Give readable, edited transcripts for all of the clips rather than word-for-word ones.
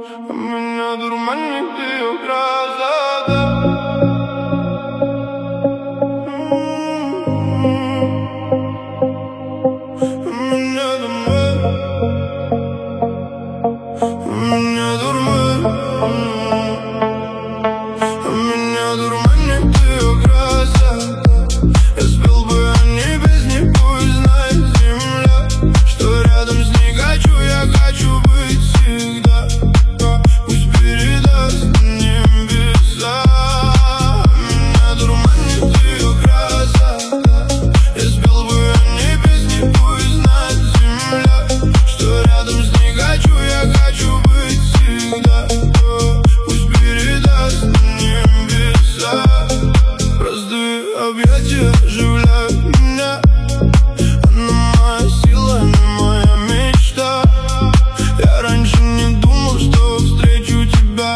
Меня дурманит ее красота. Меня дурманит ее красота. Я спел бы о небе, с ней пусть знает земля, что рядом с ней хочу, я хочу быть всегда. Пусть передаст небеса. Меня дурманит ее красота. Я спел бы о небе, с ней пусть знает земля, что рядом с ней хочу, я хочу быть всегда. Пусть передаст небеса. Простые объятия оживляют меня. Она моя сила, она моя мечта. Я раньше не думал, что встречу тебя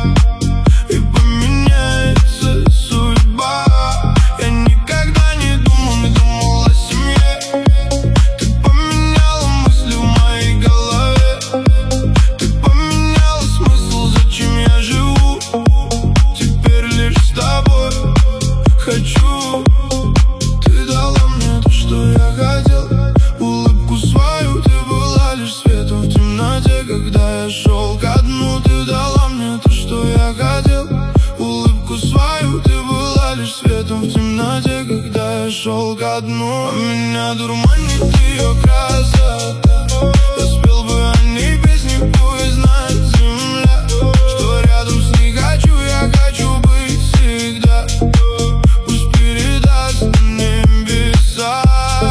и поменяется судьба. Я никогда не думал о семье. Ты поменяла мысли в моей голове. Ты поменяла смысл, зачем я живу. Теперь лишь с тобой хочу. Ты дала мне то, что я хотел. Улыбку свою, ты была лишь светом в темноте. Когда я шел ко дну, ты дала мне то, что я хотел. Улыбку свою, ты была лишь светом в темноте. Когда я шел ко дну, меня дурманит ее красота. Я спел бы о ней песни, пусть знает земля, что рядом с ней хочу, я хочу быть всегда. Пусть передаст небеса.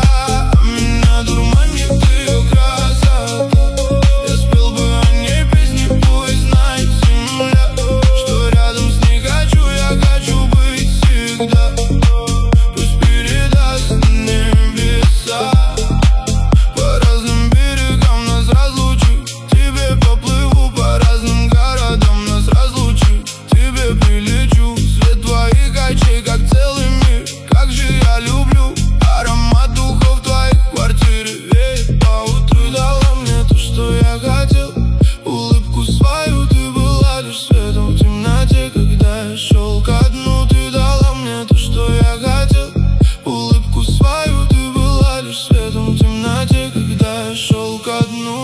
Меня дурманит ее красота. Я спел бы о ней песни, пусть знает земля, что рядом с ней хочу, я хочу быть всегда. Пусть передаст небеса. По разным берегам нас разлучит, тебе поплыву, по разным городам нас разлучит, тебе прилечу. Свет твоих очей, как целый мир, как же я люблю аромат духов в твоей квартире. Веет по утру, дала мне то, что я хотел. Улыбку свою, ты была лишь светом в темноте. Когда я шел ко дну, ты дала мне то, что я хотел. Улыбку свою, ты была лишь светом в темноте. Когда я шел ко дну.